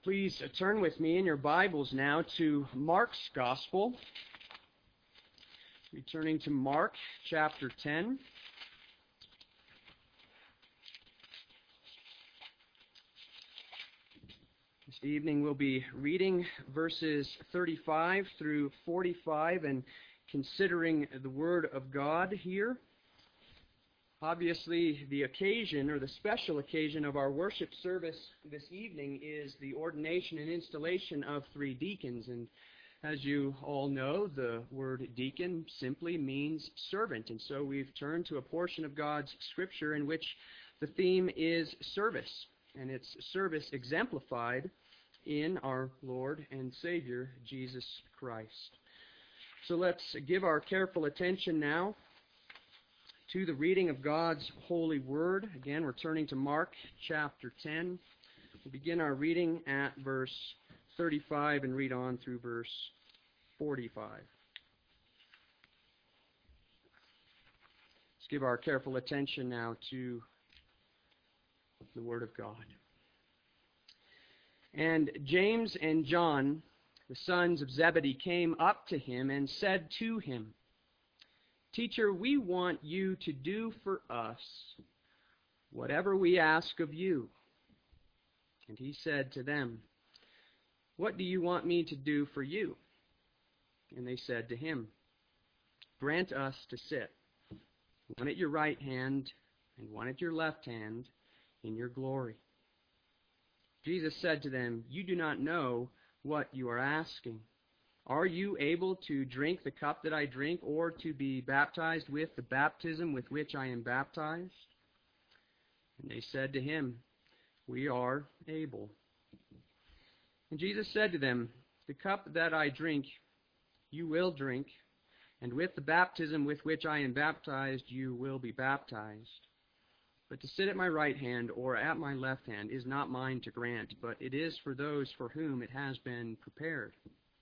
Please turn with me in your Bibles now to Mark's Gospel. Returning to Mark chapter 10. This evening we'll be reading verses 35 through 45 and considering the Word of God here. Obviously, the occasion, or the special occasion of our worship service this evening is the ordination and installation of 3 deacons. And as you all know, the word deacon simply means servant. And so we've turned to a portion of God's Scripture in which the theme is service. And it's service exemplified in our Lord and Savior, Jesus Christ. So let's give our careful attention now to the reading of God's holy word. Again, we're turning to Mark chapter 10. We'll begin our reading at verse 35 and read on through verse 45. Let's give our careful attention now to the word of God. And James and John, the sons of Zebedee, came up to him and said to him, "Teacher, we want you to do for us whatever we ask of you." And he said to them, "What do you want me to do for you?" And they said to him, "Grant us to sit, one at your right hand and one at your left hand, in your glory." Jesus said to them, "You do not know what you are asking. Are you able to drink the cup that I drink, or to be baptized with the baptism with which I am baptized?" And they said to him, "We are able." And Jesus said to them, "The cup that I drink, you will drink, and with the baptism with which I am baptized, you will be baptized. But to sit at my right hand or at my left hand is not mine to grant, but it is for those for whom it has been prepared."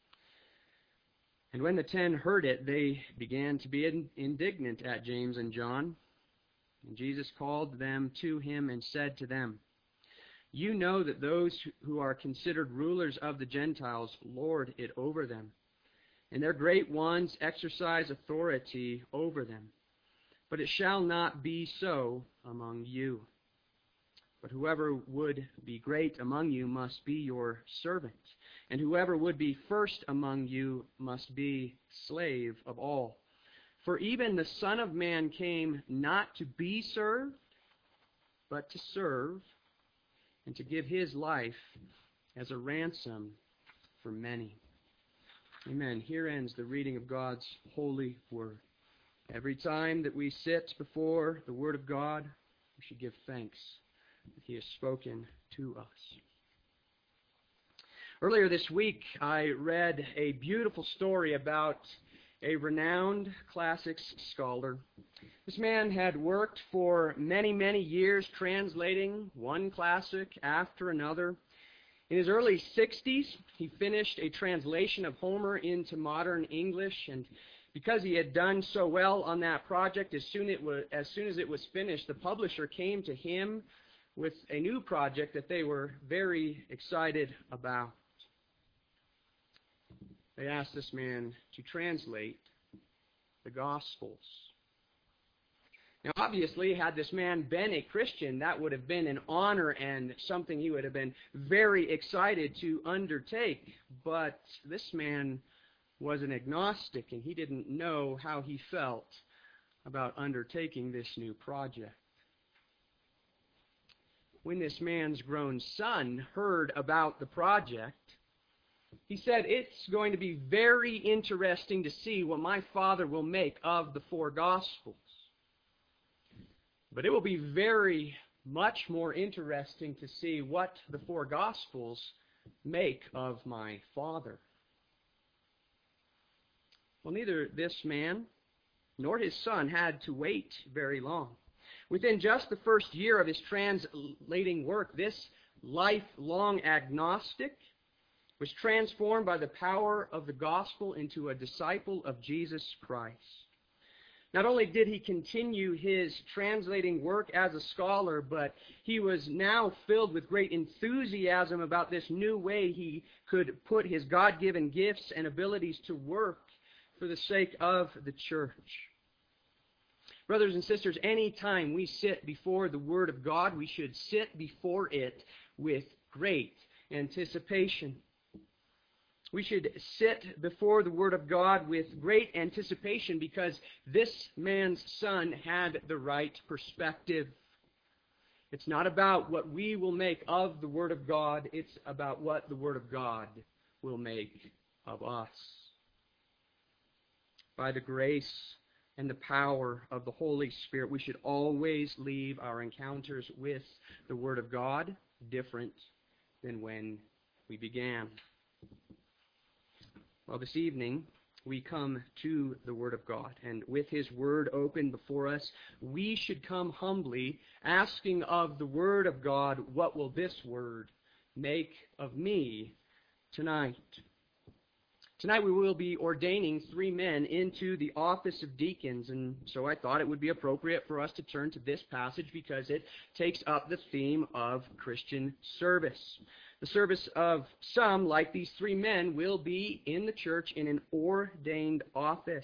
And when the 10 heard it, they began to be indignant at James and John. And Jesus called them to him and said to them, "You know that those who are considered rulers of the Gentiles lord it over them, and their great ones exercise authority over them. But it shall not be so among you. But whoever would be great among you must be your servant, and whoever would be first among you must be slave of all. For even the Son of Man came not to be served, but to serve, and to give his life as a ransom for many." Amen. Here ends the reading of God's holy word. Every time that we sit before the Word of God, we should give thanks that He has spoken to us. Earlier this week, I read a beautiful story about a renowned classics scholar. This man had worked for many, many years translating one classic after another. In his early 60s, he finished a translation of Homer into modern English, and because he had done so well on that project, as soon as it was finished, the publisher came to him with a new project that they were very excited about. They asked this man to translate the Gospels. Now, obviously, had this man been a Christian, that would have been an honor and something he would have been very excited to undertake. But this man was an agnostic, and he didn't know how he felt about undertaking this new project. When this man's grown son heard about the project, he said, "It's going to be very interesting to see what my father will make of the 4 Gospels. But it will be very much more interesting to see what the 4 Gospels make of my father." Well, neither this man nor his son had to wait very long. Within just the first year of his translating work, this lifelong agnostic was transformed by the power of the gospel into a disciple of Jesus Christ. Not only did he continue his translating work as a scholar, but he was now filled with great enthusiasm about this new way he could put his God-given gifts and abilities to work for the sake of the church. Brothers and sisters, any time we sit before the Word of God, we should sit before it with great anticipation. We should sit before the Word of God with great anticipation because this man's son had the right perspective. It's not about what we will make of the Word of God. It's about what the Word of God will make of us. By the grace and the power of the Holy Spirit, we should always leave our encounters with the Word of God different than when we began. Well, this evening, we come to the Word of God, and with His Word open before us, we should come humbly, asking of the Word of God, what will this Word make of me tonight? Tonight we will be ordaining 3 men into the office of deacons, and so I thought it would be appropriate for us to turn to this passage because it takes up the theme of Christian service. The service of some, like these 3 men, will be in the church in an ordained office.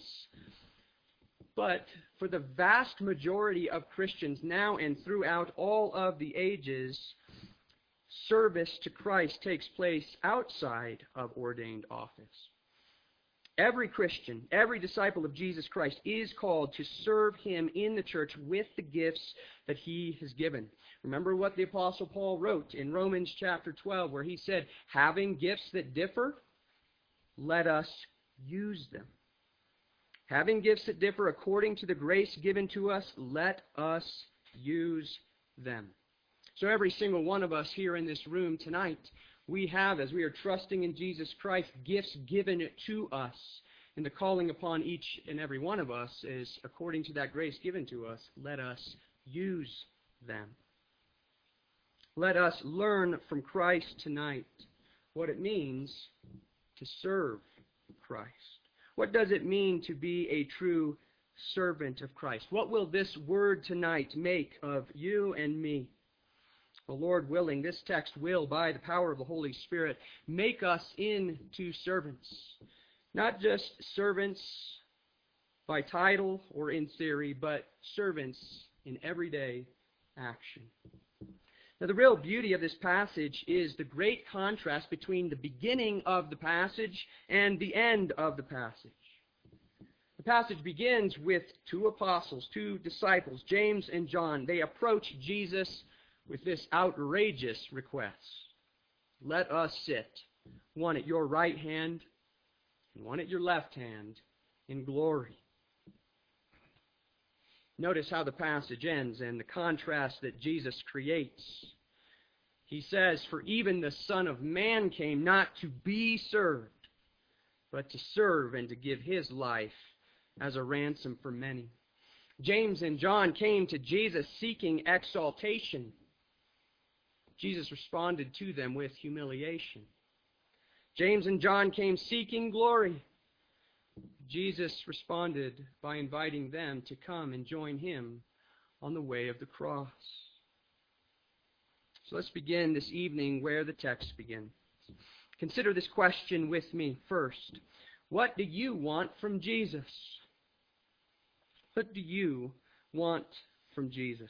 But for the vast majority of Christians now and throughout all of the ages, service to Christ takes place outside of ordained office. Every Christian, every disciple of Jesus Christ is called to serve Him in the church with the gifts that He has given. Remember what the Apostle Paul wrote in Romans chapter 12, where he said, having gifts that differ, let us use them. Having gifts that differ according to the grace given to us, let us use them. So every single one of us here in this room tonight, we have, as we are trusting in Jesus Christ, gifts given to us. And the calling upon each and every one of us is, according to that grace given to us, let us use them. Let us learn from Christ tonight what it means to serve Christ. What does it mean to be a true servant of Christ? What will this word tonight make of you and me? Well, Lord willing, this text will, by the power of the Holy Spirit, make us into servants. Not just servants by title or in theory, but servants in everyday action. Now, the real beauty of this passage is the great contrast between the beginning of the passage and the end of the passage. The passage begins with 2 apostles, 2 disciples, James and John. They approach Jesus with this outrageous request. Let us sit, one at your right hand and one at your left hand, in glory. Notice how the passage ends and the contrast that Jesus creates. He says, for even the Son of Man came not to be served, but to serve and to give His life as a ransom for many. James and John came to Jesus seeking exaltation. Jesus responded to them with humiliation. James and John came seeking glory. Jesus responded by inviting them to come and join Him on the way of the cross. So let's begin this evening where the text begins. Consider this question with me first. What do you want from Jesus? What do you want from Jesus?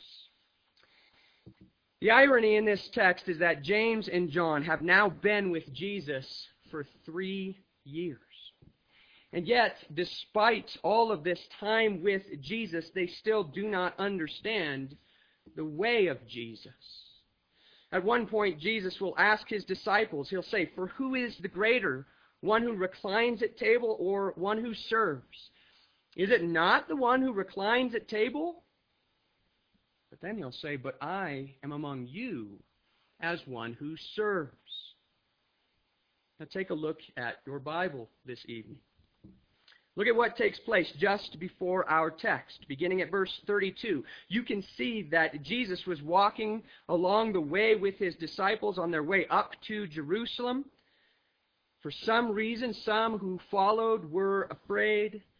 The irony in this text is that James and John have now been with Jesus for 3 years. And yet, despite all of this time with Jesus, they still do not understand the way of Jesus. At one point, Jesus will ask His disciples, He'll say, for who is the greater, one who reclines at table or one who serves? Is it not the one who reclines at table? But then He'll say, but I am among you as one who serves. Now take a look at your Bible this evening. Look at what takes place just before our text, beginning at verse 32. You can see that Jesus was walking along the way with His disciples on their way up to Jerusalem. For some reason, some who followed were afraid.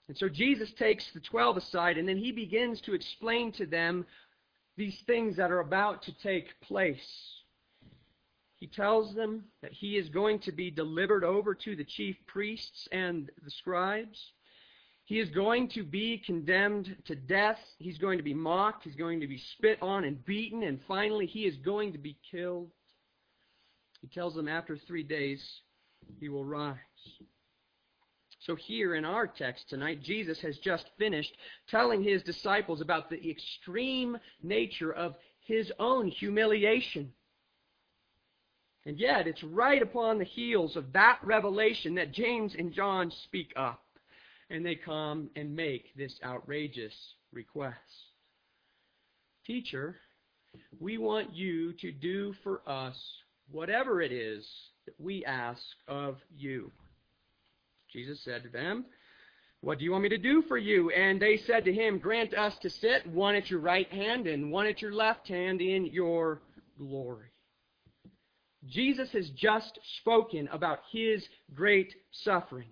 And so Jesus takes the 12 aside, and then he begins to explain to them these things that are about to take place. He tells them that he is going to be delivered over to the chief priests and the scribes. He is going to be condemned to death. He's going to be mocked. He's going to be spit on and beaten. And finally, he is going to be killed. He tells them after 3 days, he will rise. So here in our text tonight, Jesus has just finished telling his disciples about the extreme nature of his own humiliation. And yet, it's right upon the heels of that revelation that James and John speak up. And they come and make this outrageous request. Teacher, we want you to do for us whatever it is that we ask of you. Jesus said to them, what do you want me to do for you? And they said to him, grant us to sit, one at your right hand and one at your left hand in your glory. Jesus has just spoken about his great suffering.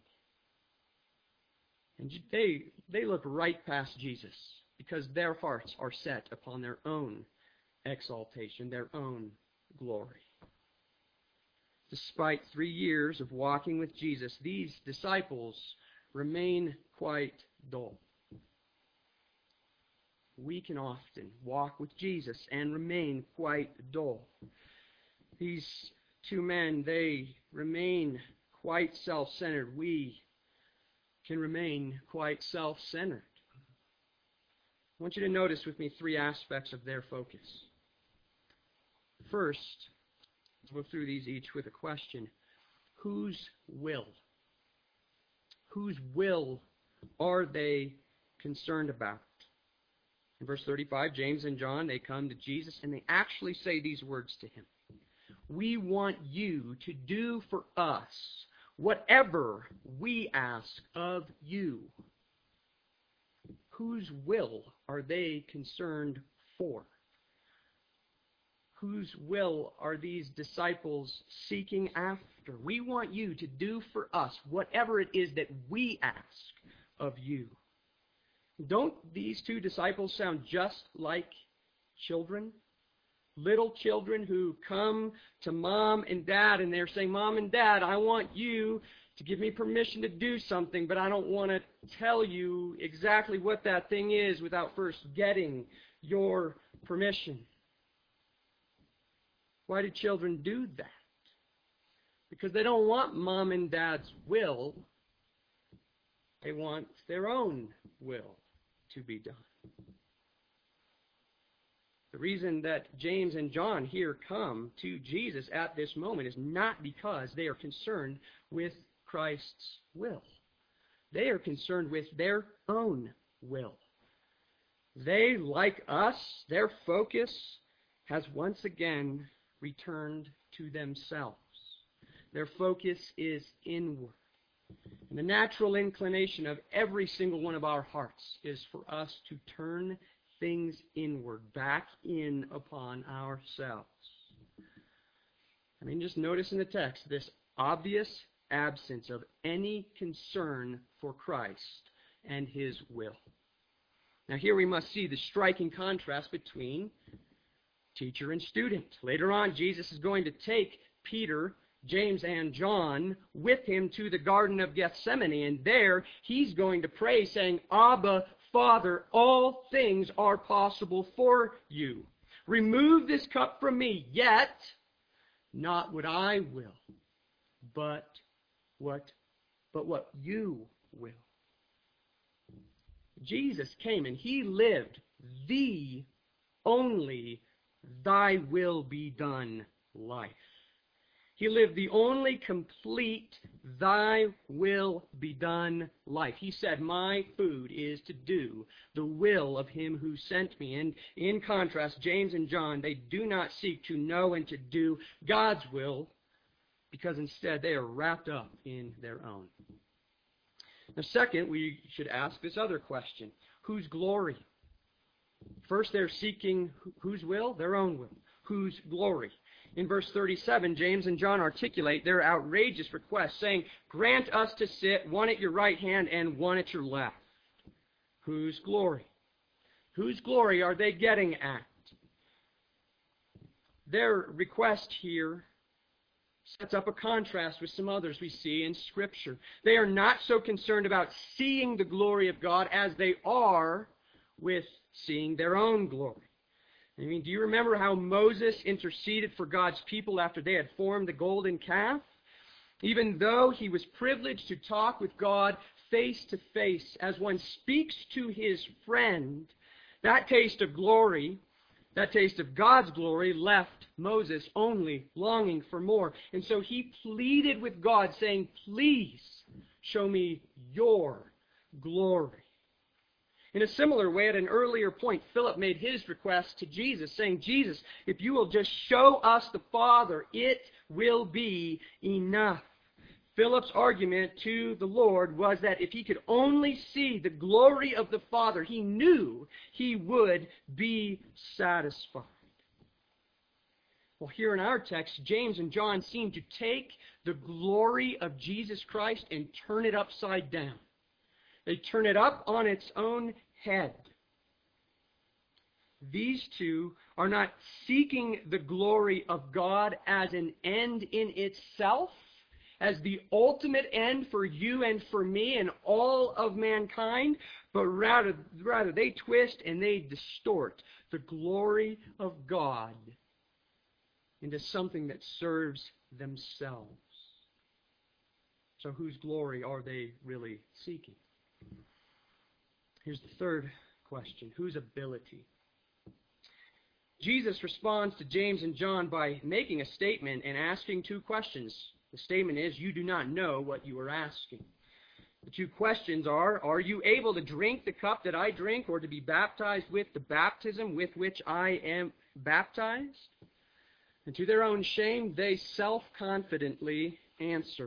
And they look right past Jesus because their hearts are set upon their own exaltation, their own glory. Despite 3 years of walking with Jesus, these disciples remain quite dull. We can often walk with Jesus and remain quite dull. These two men, they remain quite self-centered. We can remain quite self-centered. I want you to notice with me 3 aspects of their focus. First, we'll go through these each with a question. Whose will? Whose will are they concerned about? In verse 35, James and John, they come to Jesus and they actually say these words to him. We want you to do for us whatever we ask of you. Whose will are they concerned for? Whose will are these disciples seeking after? We want you to do for us whatever it is that we ask of you. Don't these two disciples sound just like children? Little children who come to mom and dad and they're saying, Mom and Dad, I want you to give me permission to do something, but I don't want to tell you exactly what that thing is without first getting your permission. Why do children do that? Because they don't want Mom and Dad's will. They want their own will to be done. The reason that James and John here come to Jesus at this moment is not because they are concerned with Christ's will. They are concerned with their own will. They, like us, their focus has once again returned to themselves. Their focus is inward. And the natural inclination of every single one of our hearts is for us to turn things inward, back in upon ourselves. I mean, just notice in the text this obvious absence of any concern for Christ and his will. Now here we must see the striking contrast between teacher and student. Later on, Jesus is going to take Peter, James, and John with him to the Garden of Gethsemane, and there he's going to pray saying, Abba, Father, all things are possible for you. Remove this cup from me, yet not what I will, but what you will. Jesus came and he lived the only thy will be done life. He lived the only complete thy will be done life. He said, my food is to do the will of him who sent me. And in contrast, James and John, they do not seek to know and to do God's will, because instead they are wrapped up in their own. Now, second, we should ask this other question. Whose glory? First, they're seeking whose will? Their own will. Whose glory? In verse 37, James and John articulate their outrageous request, saying, grant us to sit, one at your right hand and one at your left. Whose glory? Whose glory are they getting at? Their request here sets up a contrast with some others we see in Scripture. They are not so concerned about seeing the glory of God as they are with seeing their own glory. I mean, do you remember how Moses interceded for God's people after they had formed the golden calf? Even though he was privileged to talk with God face to face, as one speaks to his friend, that taste of glory, that taste of God's glory, left Moses only longing for more. And so he pleaded with God, saying, "Please show me your glory." In a similar way, at an earlier point, Philip made his request to Jesus, saying, "Jesus, if you will just show us the Father, it will be enough." Philip's argument to the Lord was that if he could only see the glory of the Father, he knew he would be satisfied. Well, here in our text, James and John seem to take the glory of Jesus Christ and turn it upside down. They turn it up on its own head. These two are not seeking the glory of God as an end in itself, as the ultimate end for you and for me and all of mankind, but rather they twist and they distort the glory of God into something that serves themselves. So whose glory are they really seeking? Here's the third question. Whose ability? Jesus responds to James and John by making a statement and asking two questions. The statement is, "You do not know what you are asking." The two questions are you able to drink the cup that I drink, or to be baptized with the baptism with which I am baptized? And to their own shame, they self-confidently answer,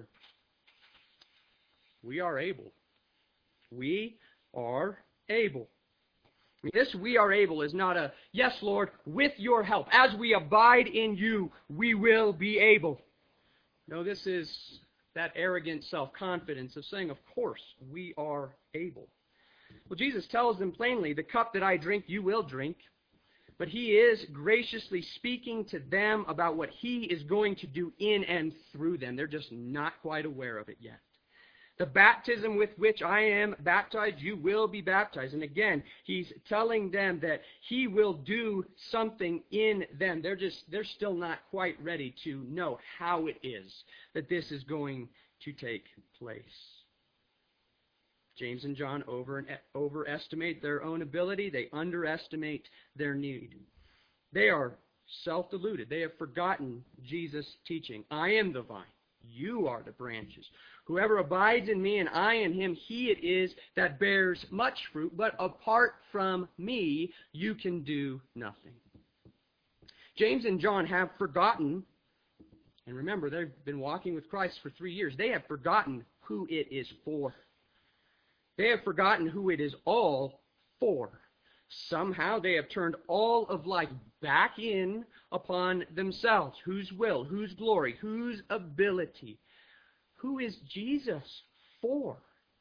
"We are able." We are able. This "we are able" is not a, "Yes, Lord, with your help, as we abide in you, we will be able." No, this is that arrogant self-confidence of saying, "Of course, we are able." Well, Jesus tells them plainly, "The cup that I drink, you will drink." But he is graciously speaking to them about what he is going to do in and through them. They're just not quite aware of it yet. "The baptism with which I am baptized, you will be baptized." And again, he's telling them that he will do something in them. They're still not quite ready to know how it is that this is going to take place. James and John overestimate their own ability. They underestimate their need. They are self-deluded. They have forgotten Jesus' teaching. "I am the vine. You are the branches. Whoever abides in me and I in him, he it is that bears much fruit. But apart from me, you can do nothing." James and John have forgotten, and remember, they've been walking with Christ for 3 years. They have forgotten who it is for. They have forgotten who it is all for. Somehow they have turned all of life back in upon themselves. Whose will? Whose glory? Whose ability? Who is Jesus for?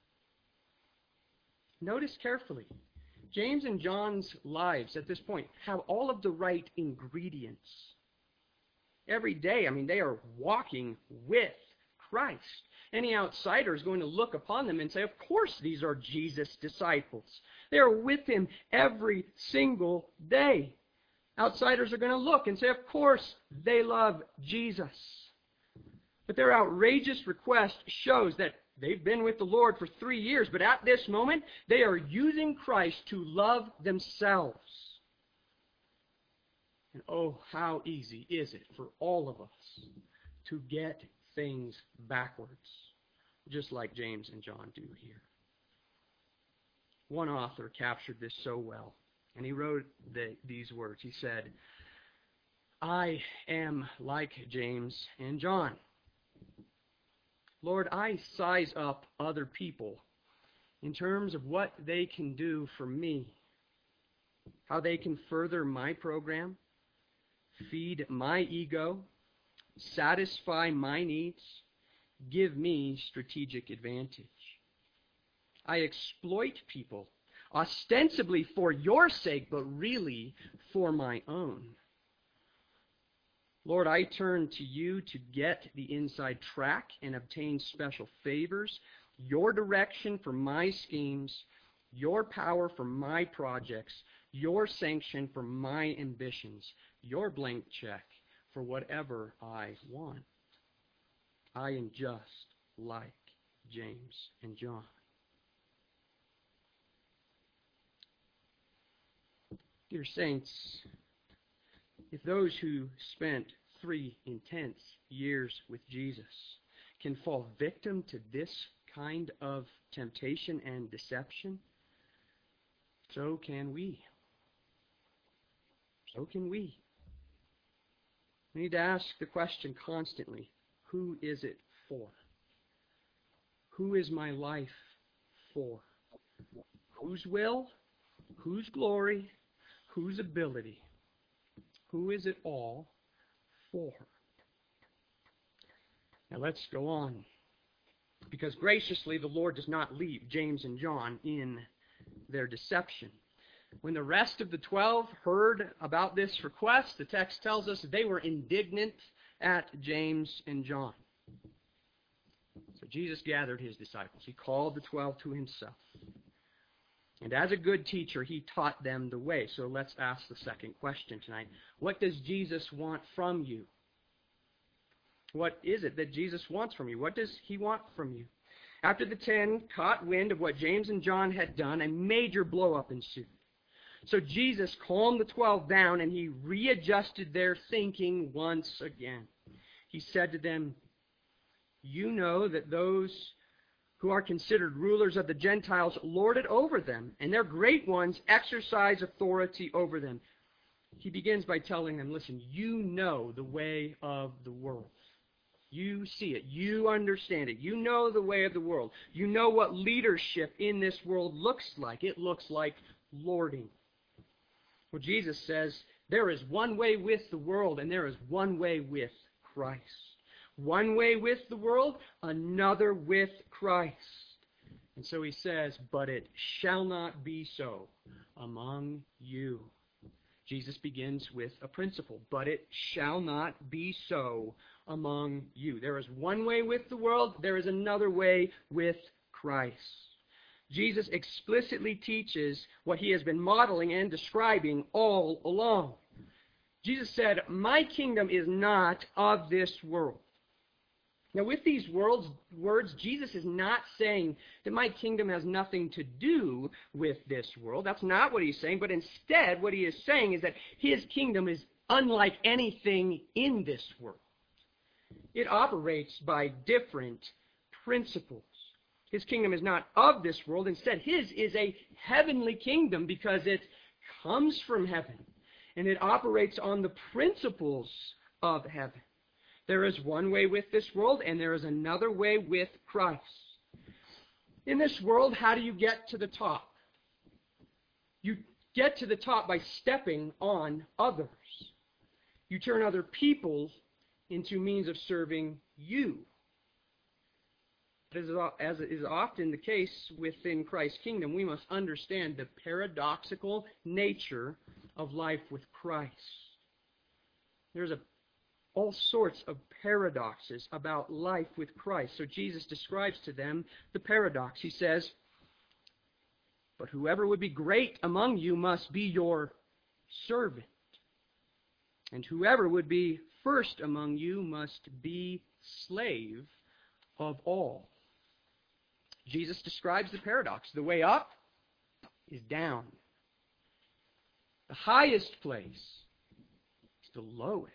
Notice carefully. James and John's lives at this point have all of the right ingredients. Every day, they are walking with Christ. Any outsider is going to look upon them and say, "Of course these are Jesus' disciples. They are with him every single day." Outsiders are going to look and say, "Of course they love Jesus." But their outrageous request shows that they've been with the Lord for 3 years, but at this moment, they are using Christ to love themselves. And oh, how easy is it for all of us to get things backwards, just like James and John do here. One author captured this so well, and he wrote these words. He said, "I am like James and John. Lord, I size up other people in terms of what they can do for me, how they can further my program, feed my ego, satisfy my needs, give me strategic advantage. I exploit people ostensibly for your sake, but really for my own. Lord, I turn to you to get the inside track and obtain special favors, your direction for my schemes, your power for my projects, your sanction for my ambitions, your blank check for whatever I want. I am just like James and John. Dear saints, if those who spent 3 intense years with Jesus can fall victim to this kind of temptation and deception, so can we. So can we. We need to ask the question constantly, who is it for? Who is my life for? Whose will? Whose glory? Whose ability? Who is it all for? Now let's go on. Because graciously the Lord does not leave James and John in their deception. When the rest of the 12 heard about this request, the text tells us they were indignant at James and John. So Jesus gathered his disciples. He called the 12 to himself. And as a good teacher, he taught them the way. So let's ask the second question tonight. What does Jesus want from you? What is it that Jesus wants from you? What does he want from you? After the 10 caught wind of what James and John had done, a major blow-up ensued. So Jesus calmed the 12 down and he readjusted their thinking once again. He said to them, "You know that those who are considered rulers of the Gentiles lord it over them, and their great ones exercise authority over them." He begins by telling them, listen, you know the way of the world. You see it. You understand it. You know the way of the world. You know what leadership in this world looks like. It looks like lording. Well, Jesus says there is one way with the world and there is one way with Christ. One way with the world, another with Christ. And so he says, but it shall not be so among you. Jesus begins with a principle, but it shall not be so among you. There is one way with the world, there is another way with Christ. Jesus explicitly teaches what he has been modeling and describing all along. Jesus said, my kingdom is not of this world. Now, with these words, Jesus is not saying that my kingdom has nothing to do with this world. That's not what he's saying. But instead, what he is saying is that his kingdom is unlike anything in this world. It operates by different principles. His kingdom is not of this world. Instead, his is a heavenly kingdom because it comes from heaven. And it operates on the principles of heaven. There is one way with this world, and there is another way with Christ. In this world, how do you get to the top? You get to the top by stepping on others. You turn other people into means of serving you. As is often the case within Christ's kingdom, we must understand the paradoxical nature of life with Christ. There's all sorts of paradoxes about life with Christ. So Jesus describes to them the paradox. He says, but whoever would be great among you must be your servant. And whoever would be first among you must be slave of all. Jesus describes the paradox. The way up is down. The highest place is the lowest.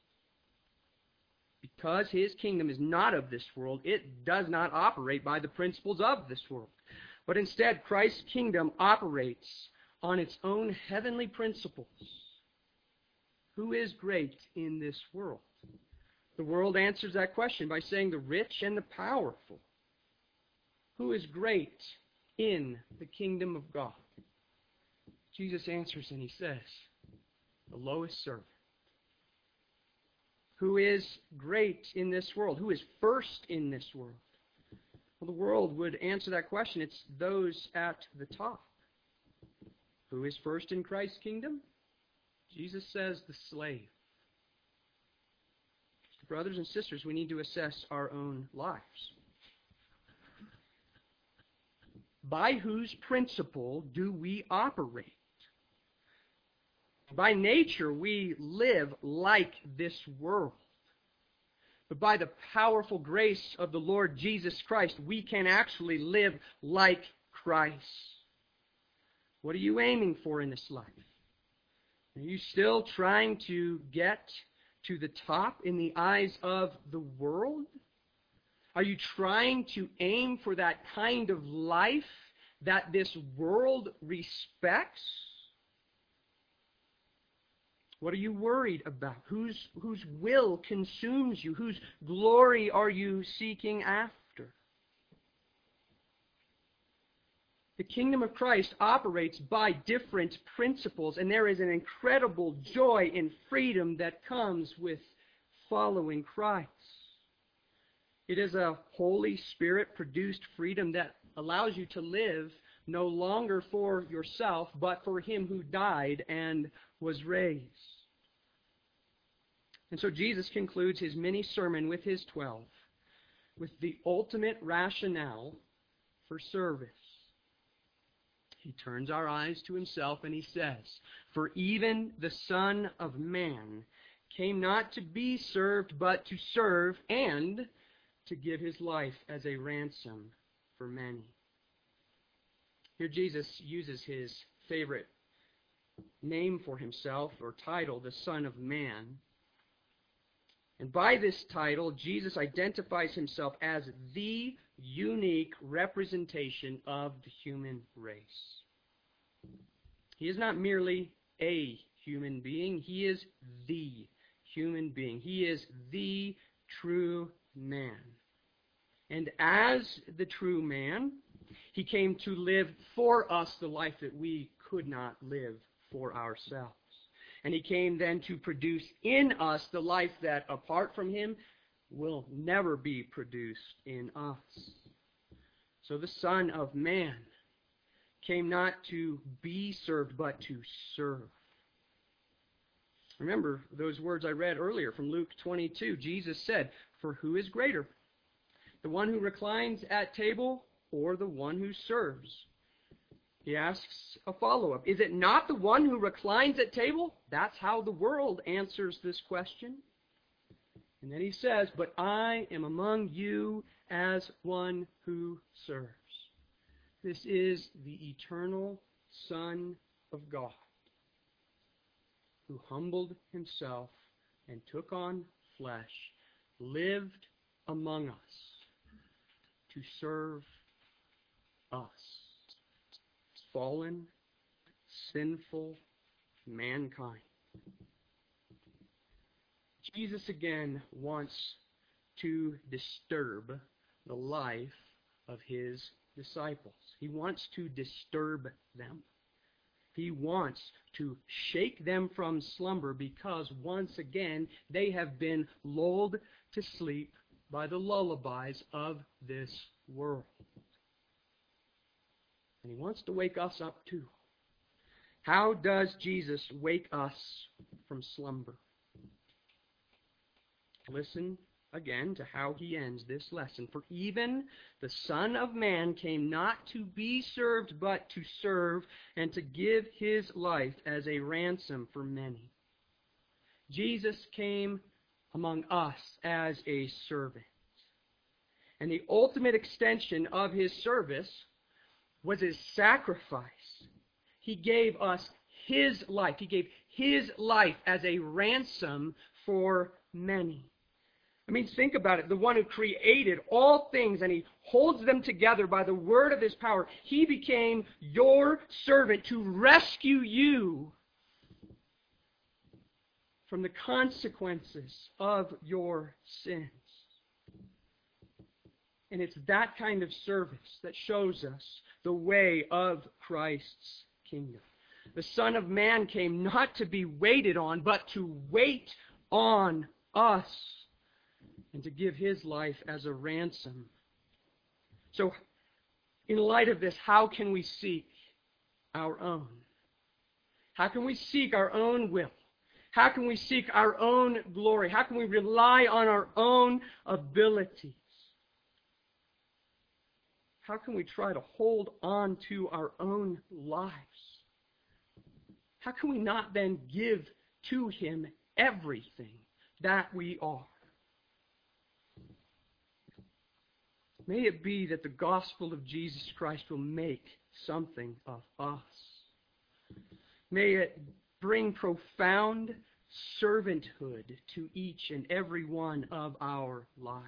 Because his kingdom is not of this world, it does not operate by the principles of this world. But instead, Christ's kingdom operates on its own heavenly principles. Who is great in this world? The world answers that question by saying the rich and the powerful. Who is great in the kingdom of God? Jesus answers and he says, the lowest servant. Who is great in this world? Who is first in this world? Well, the world would answer that question. It's those at the top. Who is first in Christ's kingdom? Jesus says the slave. Brothers and sisters, we need to assess our own lives. By whose principle do we operate? By nature, we live like this world. But by the powerful grace of the Lord Jesus Christ, we can actually live like Christ. What are you aiming for in this life? Are you still trying to get to the top in the eyes of the world? Are you trying to aim for that kind of life that this world respects? What are you worried about? Whose will consumes you? Whose glory are you seeking after? The kingdom of Christ operates by different principles, and there is an incredible joy and freedom that comes with following Christ. It is a Holy Spirit-produced freedom that allows you to live no longer for yourself, but for Him who died and was raised. And so Jesus concludes His mini sermon with His 12 with the ultimate rationale for service. He turns our eyes to Himself and He says, "For even the Son of Man came not to be served, but to serve, and to give His life as a ransom for many." Here Jesus uses His favorite name for Himself, or title, the Son of Man. And by this title, Jesus identifies Himself as the unique representation of the human race. He is not merely a human being. He is the human being. He is the true man. And as the true man, He came to live for us the life that we could not live for ourselves. And He came then to produce in us the life that, apart from Him, will never be produced in us. So the Son of Man came not to be served, but to serve. Remember those words I read earlier from Luke 22. Jesus said, "For who is greater, the one who reclines at table or the one who serves?" He asks a follow-up. Is it not the one who reclines at table? That's how the world answers this question. And then He says, "But I am among you as one who serves." This is the eternal Son of God, who humbled Himself and took on flesh, lived among us to serve us, fallen, sinful mankind. Jesus again wants to disturb the life of His disciples. He wants to disturb them. He wants to shake them from slumber, because once again they have been lulled to sleep by the lullabies of this world. And He wants to wake us up too. How does Jesus wake us from slumber? Listen again to how He ends this lesson. "For even the Son of Man came not to be served, but to serve, and to give His life as a ransom for many." Jesus came among us as a servant. And the ultimate extension of His service was His sacrifice. He gave us His life. He gave His life as a ransom for many. I mean, think about it. The one who created all things, and He holds them together by the word of His power. He became your servant to rescue you from the consequences of your sins. And it's that kind of service that shows us the way of Christ's kingdom. The Son of Man came not to be waited on, but to wait on us, and to give His life as a ransom. So, in light of this, how can we seek our own? How can we seek our own will? How can we seek our own glory? How can we rely on our own abilities? How can we try to hold on to our own lives? How can we not then give to Him everything that we are? May it be that the gospel of Jesus Christ will make something of us. May it bring profound servanthood to each and every one of our lives.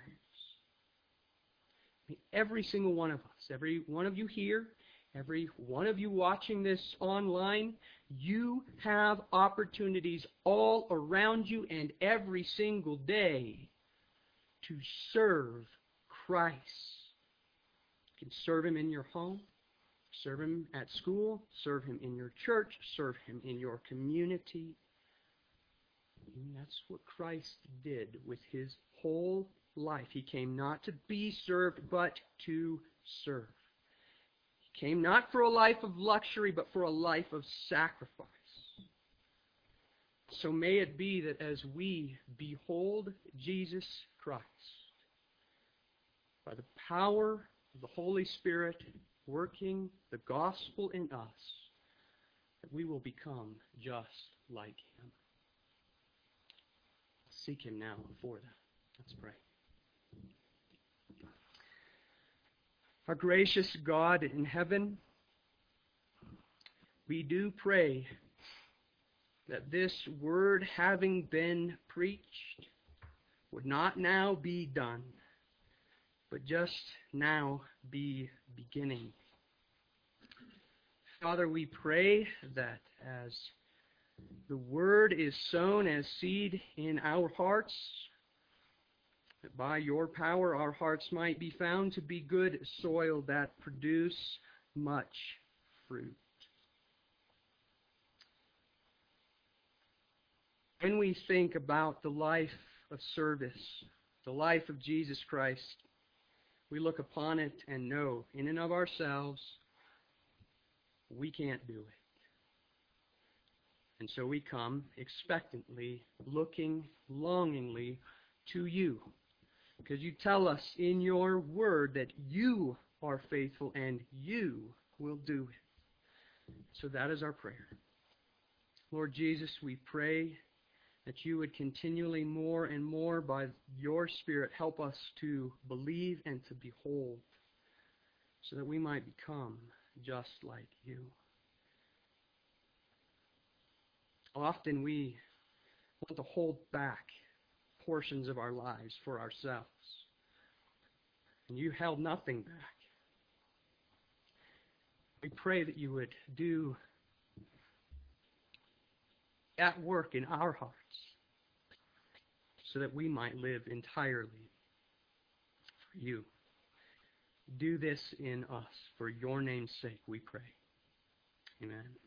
May every single one of us, every one of you here, every one of you watching this online, you have opportunities all around you and every single day to serve Christ. You can serve Him in your home, serve Him at school, serve Him in your church, serve Him in your community. And that's what Christ did with His whole life. He came not to be served, but to serve. He came not for a life of luxury, but for a life of sacrifice. So may it be that as we behold Jesus Christ, by the power of the Holy Spirit working the gospel in us, that we will become just like Him. Seek Him now for that. Let's pray. Our gracious God in heaven, we do pray that this word having been preached would not now be done, but just now be beginning. Father, we pray that as the word is sown as seed in our hearts, that by your power our hearts might be found to be good soil that produce much fruit. When we think about the life of service, the life of Jesus Christ, we look upon it and know, in and of ourselves, we can't do it. And so we come expectantly, looking longingly to you. Because you tell us in your word that you are faithful and you will do it. So that is our prayer. Lord Jesus, we pray that you would continually more and more by your Spirit help us to believe and to behold so that we might become just like you. Often we want to hold back portions of our lives for ourselves. And you held nothing back. We pray that you would do at work in our hearts so that we might live entirely for you. Do this in us. For your name's sake, we pray. Amen.